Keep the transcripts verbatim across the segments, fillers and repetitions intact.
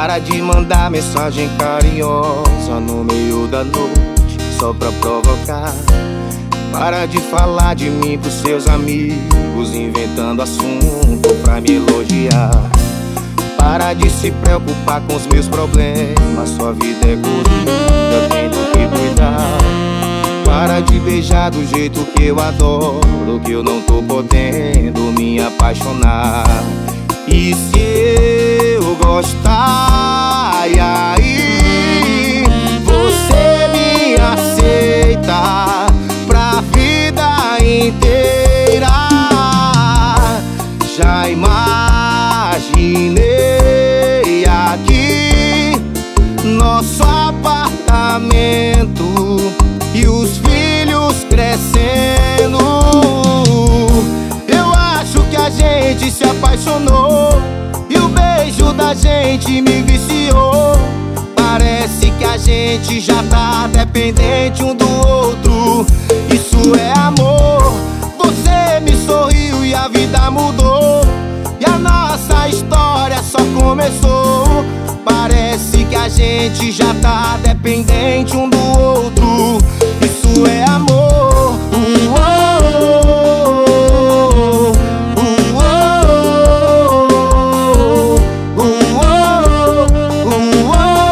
Para de mandar mensagem carinhosa no meio da noite só pra provocar. Para de falar de mim pros seus amigos, inventando assunto pra me elogiar. Para de se preocupar com os meus problemas, sua vida é corrida, tenho que cuidar. Para de beijar do jeito que eu adoro, que eu não tô podendo me apaixonar. E se eu gostar, e aí você me aceita pra vida inteira? Já imaginei aqui nosso apartamento e os filhos crescendo. Eu acho que a gente se apaixonou e o beijo da gente me viciou. Parece que a gente já tá dependente um do outro. Isso é amor. Você me sorriu e a vida mudou, e a nossa história só começou. Parece que a gente já tá dependente um do outro. Isso é amor. Uh, oh, oh, oh, uh,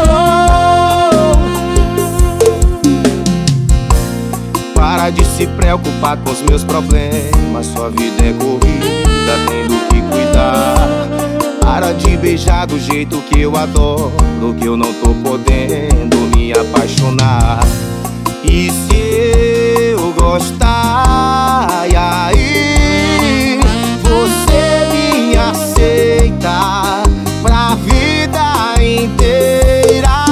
oh. Para de se preocupar com os meus problemas, sua vida é corrida, tendo que cuidar. Para de beijar do jeito que eu adoro, que eu não tô podendo me apaixonar. E se eu gostar, e aí você me aceita pra vida inteira?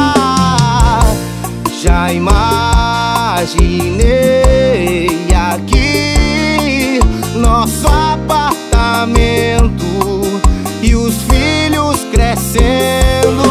Já imaginei aqui nosso apartamento e os filhos crescendo.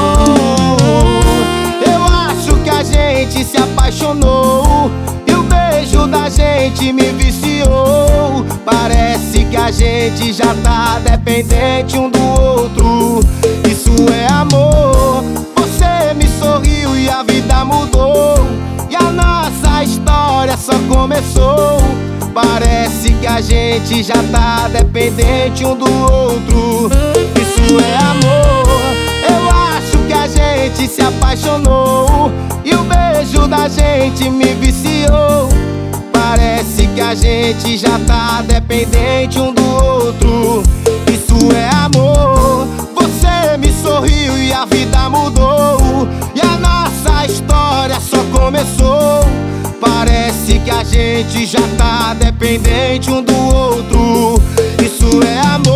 Eu acho que a gente se apaixonou e o beijo da gente me viciou. Parece que a gente já tá dependente um do outro. Isso é amor. Você me sorriu e a vida mudou, e a nossa história só começou. Parece que a gente já tá dependente um do outro. Isso é amor. Eu acho que a gente se apaixonou e o beijo da gente me viciou. Parece que a gente já tá dependente um do outro. Isso é amor. Você me sorriu e a vida mudou, e a nossa história só começou. Parece que a gente já tá dependente um do outro. Isso é amor.